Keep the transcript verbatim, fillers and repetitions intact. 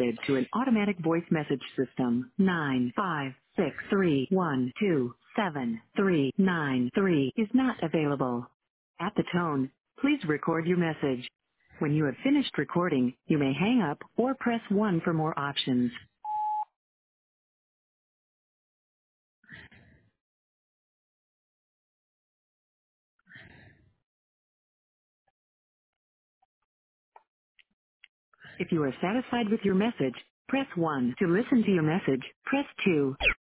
forwarded to an automatic voice message system. nine five six three one two seven three nine three is not available. At the tone, please record your message. When you have finished recording, you may hang up or press one for more options. If you are satisfied with your message, press one. To listen to your message, press two.